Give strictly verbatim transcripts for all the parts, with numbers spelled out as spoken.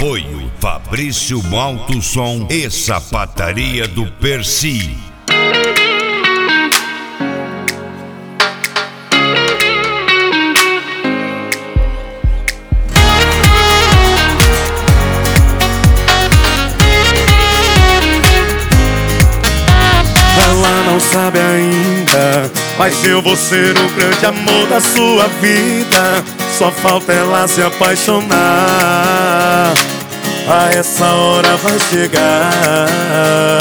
Apoio Fabrício Malto Som e Sapataria do Percy. Ela não sabe ainda, mas eu vou ser o grande amor da sua vida. Só falta ela se apaixonar. A essa hora vai chegar.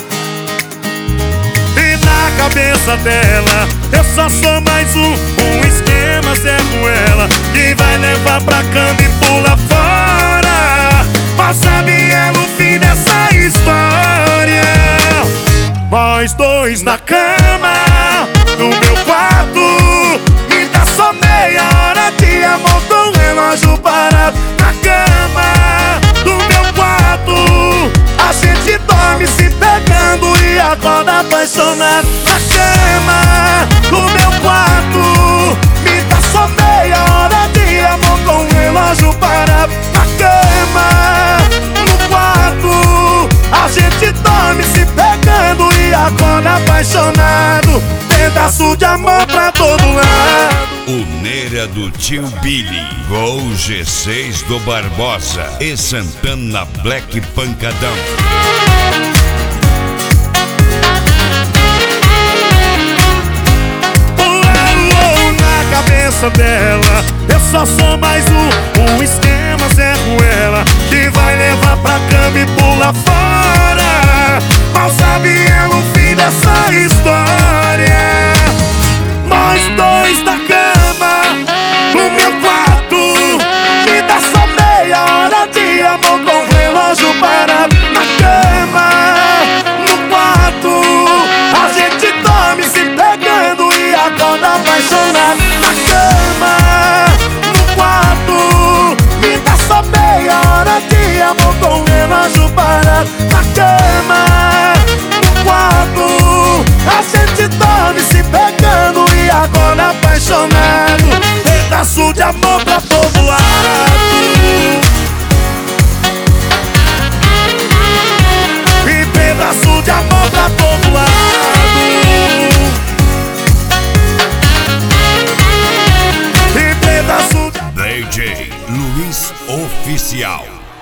E na cabeça dela eu só sou mais um, um esquema Zé Ruela, que vai levar pra cama e pula fora. Mas sabe ela o fim dessa história? Nós dois na cama, no meu quarto. Me dá só meia hora de amor com o relógio parado. Na cama, no meu quarto, a gente dorme se pegando e acorda apaixonado. Na cama, no meu quarto, me dá só meia hora de amor com o relógio parado. Na cama, no quarto, a gente dorme se pegando e acorda apaixonado. Pedaço de amor pra todo lado. O Neira do Tio Billy, Gol G seis do Barbosa e Santana Black Pancadão. Oh, oh, oh, na cabeça dela eu só sou mais um, um esquema Zé Ruela, que vai levar pra cama e pula fora. Mal sabe ela o fim dessa história. Nós dois na cama, no meu quarto. Me dá só meia hora de amor com o relógio parado. Na cama, no quarto, a gente dorme se pegando e acorda apaixonado. Na cama, no quarto, me dá só meia hora de amor com o relógio parado. Na cama, no quarto, a gente dorme se pegando e agora apaixonado. Pedaço de amor pra todo lado. E pedaço de amor pra todo lado. E pedaço de... D J Luiz Oficial.